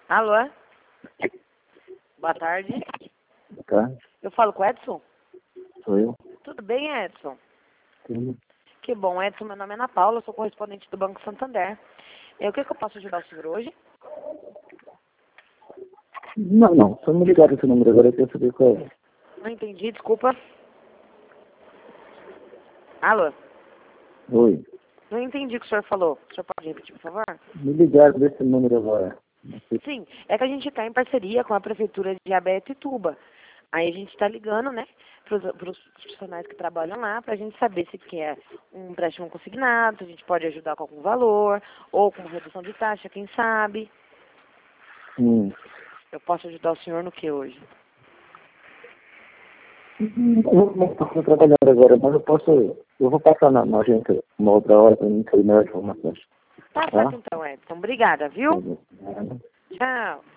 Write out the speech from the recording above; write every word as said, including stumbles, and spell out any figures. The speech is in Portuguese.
Alô? Boa tarde. Tá? Eu falo com o Edson? Sou eu. Tudo bem, Edson? Sim. Que bom, Edson. Meu nome é Ana Paula, eu sou correspondente do Banco Santander. É, o que, que eu posso ajudar o senhor hoje? Não, não. Só me ligaram esse número agora, eu quero saber qual é. Não entendi, desculpa. Alô? Oi. Não entendi o que o senhor falou. O senhor pode repetir, por favor? Me ligaram desse número agora. Sim, é que a gente está em parceria com a Prefeitura de Abetituba. Aí a gente está ligando, né, para os profissionais que trabalham lá, para a gente saber se quer um empréstimo consignado, se a gente pode ajudar com algum valor, ou com redução de taxa, quem sabe. Hum. Eu posso ajudar o senhor no que hoje? Eu não estou trabalhando agora, mas eu posso... Eu vou passar na, na agência uma outra hora para mim ter melhores informações. Tá Tá? certo então, Edson. Obrigada, viu? Tá bom. Tchau.